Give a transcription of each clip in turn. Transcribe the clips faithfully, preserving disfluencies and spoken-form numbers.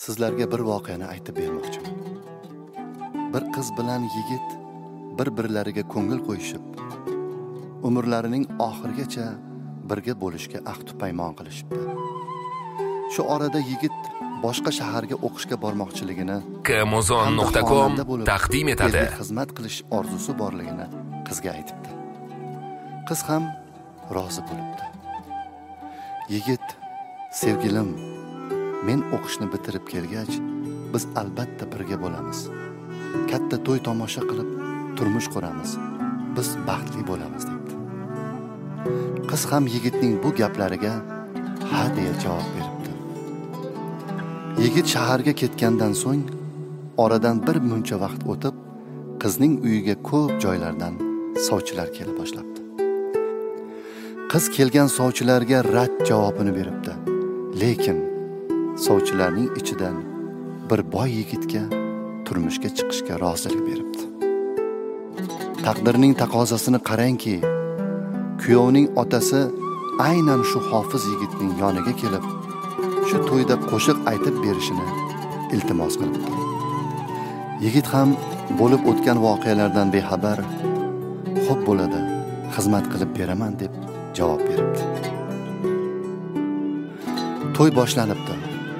Sizlarga bir voqeani aytib bermoqchiman. Bir qiz bilan yigit bir-birlariga ko'ngil qo'yishib, umrlarining oxirigacha birga bo'lishga ahd paymon qilishibdi. Shu orada yigit boshqa shaharga o'qishga bormoqchiligini, Amazon nuqta com taqdim etadi. Xizmat qilish orzusi borligini qizga aytibdi. Qiz ham rozi bo'libdi. Yigit, sevgilim, men o'qishni bitirib kelgach, biz albatta birga bo'lamiz. Katta to'y tomosha qilib turmush quramiz. Biz baxtli bo'lamiz debdi. Qiz ham yigitning bu gaplariga ha deya javob beribdi. Yigit shaharga ketgandan so'ng, oradan bir muncha vaqt o'tib, qizning uyiga ko'p joylardan sovchilar kela boshlabdi. Qiz kelgan sovchilarga rad javobini beribdi. Lekin sovchilarning ichidan bir boy yigitga turmushga chiqishga rozilik beribdi. Taqdirning taqozosini qarangki, kuyovning otasi aynan shu hofiz yigitning yoniga kelib, shu to'yda qo'shiq aytib berishini iltimos qilibdi. Yigit ham bo'lib o'tgan voqealardan bexabar, "Xo'p bo'ladi, xizmat qilib beraman" deb javob beribdi. To'y boshlanibdi.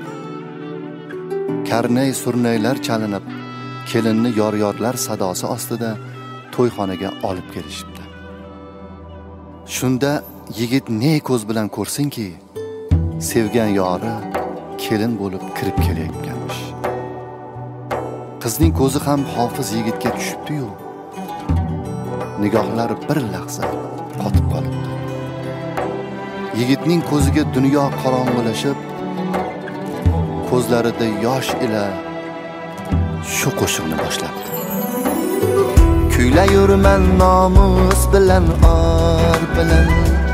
Karnay surnaylar chalinib, kelinni yor-yorlar sadosi ostida to'yxonaga olib kelishibdi. Shunda yigit ne ko'z bilan ko'rsinki, sevgan yori kelin bo'lib kirib kelayotganmish. Qizning ko'zi ham hofiz yigitga tushibdi-yu, nigohlari bir lahza qotib qolibdi. Yigitning ko'ziga dunyo qorong'ilashib, ko'zlarida yosh ila shu qo'shiqni boshlabdi. Kuylayurman nomus bilan, or bilan,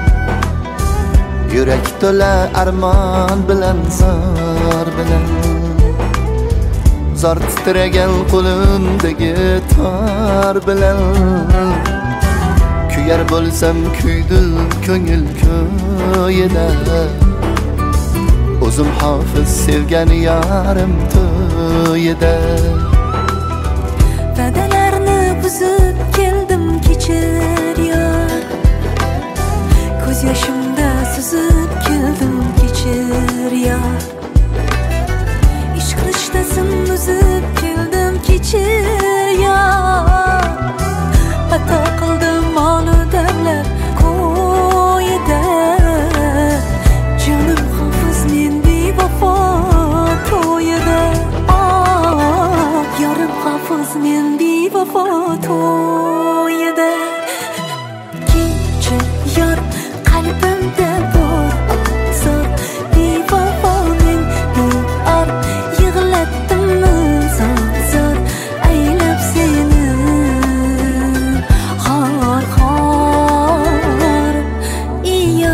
yurak to'la armon bilan, zor bilan, zor titragan qo'limdagi tor bilan, kuyar bo'lsam kuydil ko'ngil ko'yida, o'zim hofiz sevgan yarim to'yida. Va'dalarni buzib keldim, kechir yor, ko'z yoshimda suzib keldim, kechir yor, ish qilishdasin uzib keldim, kechir yor, xato qildim molu davlat qo'yida, jonim hofiz men bevafo to'yida, yorim hofiz men bevafo to'yida. Kechir yor, qalbimda bor ozor, bevafo men bor, yig'latdimmi zor zor aylab seni, xor xor iyo.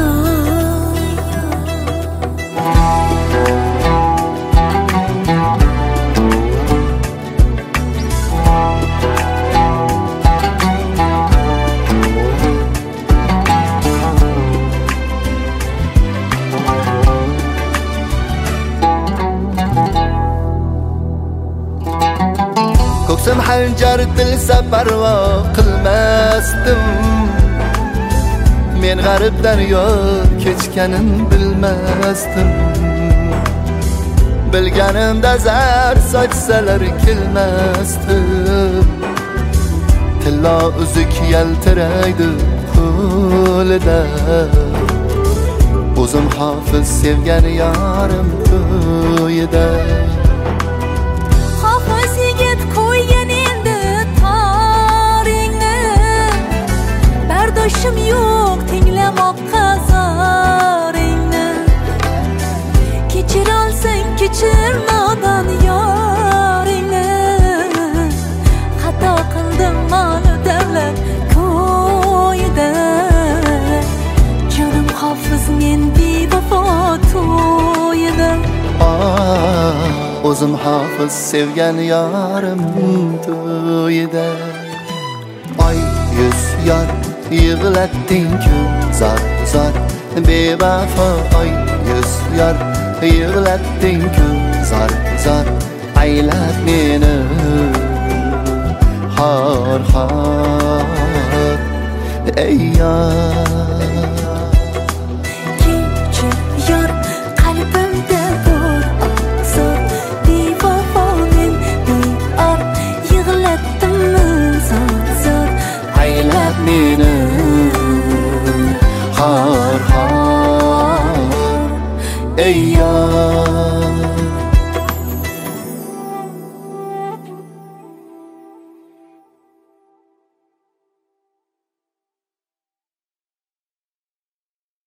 Ko'ksim hanjar dilsa parvo qilmasdim, men g'arib daryo kechganin bilmasdim, bilganimda zar sochsalar kelmasdim, tillo uzuk yaltiraydi qo'lida, o'zim hofiz sevgan yarim to'yida. Bardoshim yo'q tinglamoqqa zoringni, kechir olsang kechir nodon yoringni, xato qildim molu davlat qo'yida, jonim hofiz men bevafo to'yida, o'zim hofiz sevgan yarim to'yida. Oy yuz yor yig'latding-ku zor zor bevafo, oy yuz yor yig'latding-ku zor zor meni